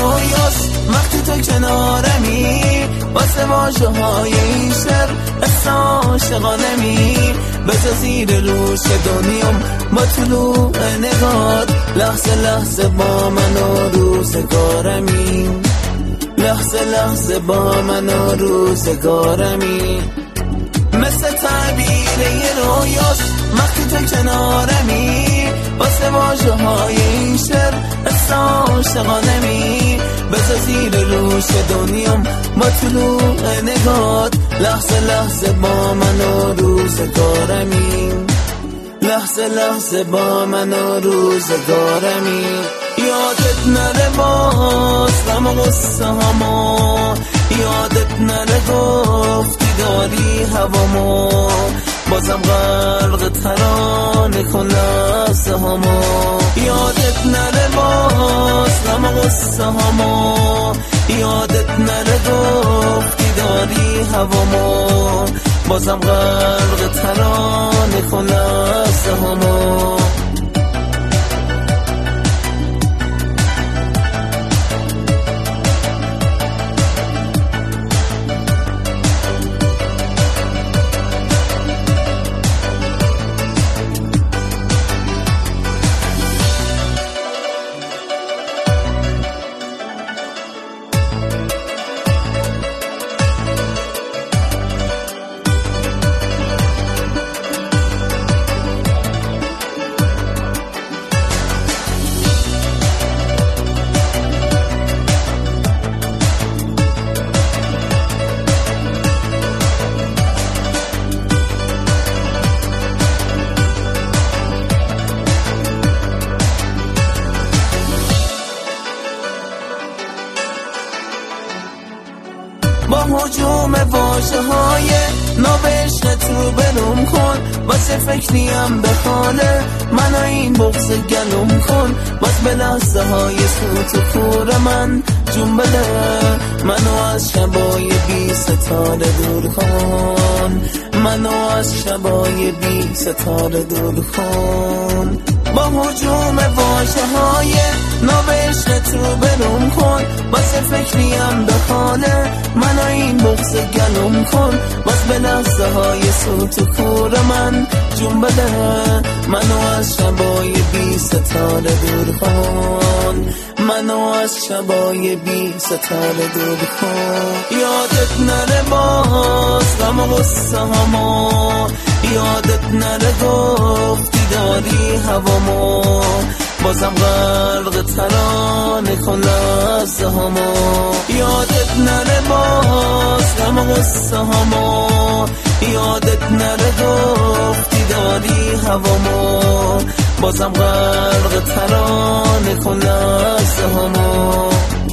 رویاست وقتی تو کنارمی، واسه واژه های این شعر قصه عاشقانمی. بذار زیر روش دنیام با طلوع نگات، لحظه لحظه با من و روزگارمی، لحظه لحظه با من و روزگارمی. مثل تعبیر یه رویاست وقتی تو کنارمی، واسه واژه های این شعر قصه عاشقانمی. بذار زیر روش دنیام با طلوع نگات، لحظه لحظه با من و روزگارمی، لحظه لحظه با من و روزگارمی. یادت نره باز غم و غصه هامو، یادت نره گفتی داری هوامو، بازم غرق ترانه کن لحظه هامو. یادت نره باز غم و غصه هامو، یادت نره گفتی داری هوامو، بازم غرق ترانه کن لحظه هامو. با هجوم واژه های نابشت تو بلوم کن، واسه فکریم به خاله منو این بغض گلوم کن. باز به لحظه های سوت و کور من جون بده، منو از شبای بی ستاره دور کن، منو از شبای بی ستاره دور کن. با هجوم واژه های نابشت تو بلوم کن، واسه فکریم به خاله منو این بغض گلوم کن. باز به لحظه های سوت و کور من جون بده، منو از شبای بی ستاره دور کن، منو از شبای بی ستاره دور کن. یادت نره باز غم و غصه هامو، یادت نره گفتی داری هوامو، بازم غرق ترانه کن لحظه هامو. یادت نره باز غم و غصه هامو، یادت نره گفتی داری هوامو، بازم غرق ترانه کن لحظه هامو.